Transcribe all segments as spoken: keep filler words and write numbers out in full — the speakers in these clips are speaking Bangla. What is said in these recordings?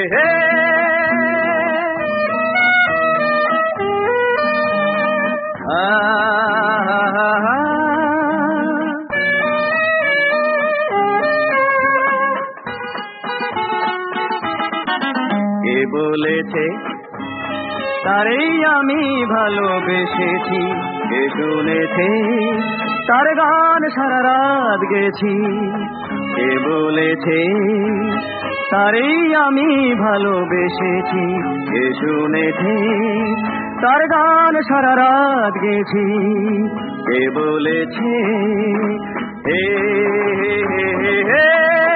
হে কে বলেছে তারেই আমি ভালোবেসেছি, কে শুনেছে তার গান সারা রাত গেছি। কে বলেছে তারেই আমি ভালোবেসেছি, কে শুনেছে তার গান সারা রাত গেছি। কে বলেছে হে হে হে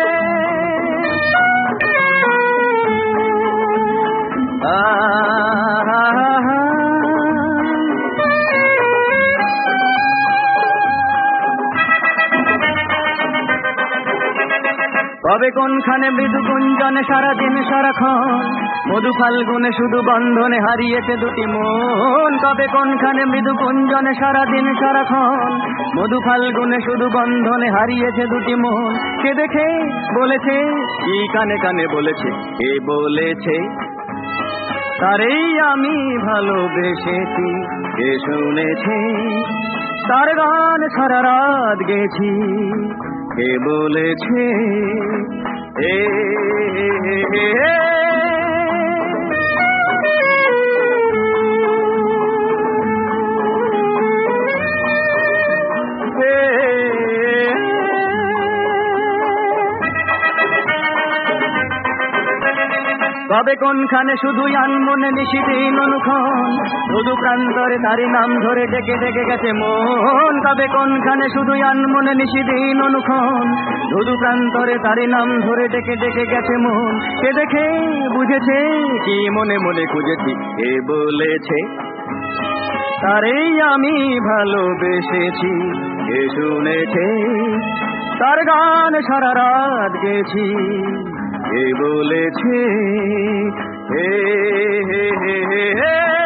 কবে কোনখানে মৃদু গুঞ্জনে সারাদিন সারাক্ষণ, মধু ফাল্গুনে শুধু বন্ধনে হারিয়েছে দুটি মন। কবে কোনখানে মৃদু গুঞ্জনে সারাদিন সারাক্ষণ, মধু ফাল্গুনে শুধু বন্ধনে হারিয়েছে দুটি মন। কে দেখে বলেছে, কি কানে কানে বলেছে, কে বলেছে তারেই আমি ভালোবেসেছি, কে শুনেছে তার গান সারা রাত গেছি। কে বলেছে এ কবে কোনখানে শুধুই আনমনে নিশিদিন অনুক্ষণ, শুধু প্রান্তরে তারি নাম ধরে ডেকে ডেকে গেছে মন। কবে কোনখানে শুধুই আনমনে নিশিদিন অনুক্ষণ, শুধু প্রান্তরে তারি নাম ধরে ডেকে ডেকে গেছে মন। কে দেখে বুঝেছে, কি মনে মনে খুঁজেছি, কে বলেছে তারেই আমি ভালোবেসেছি, কে শুনেছে তার গান সারা রাত গেছি। কে বলেছে হে হে হে হে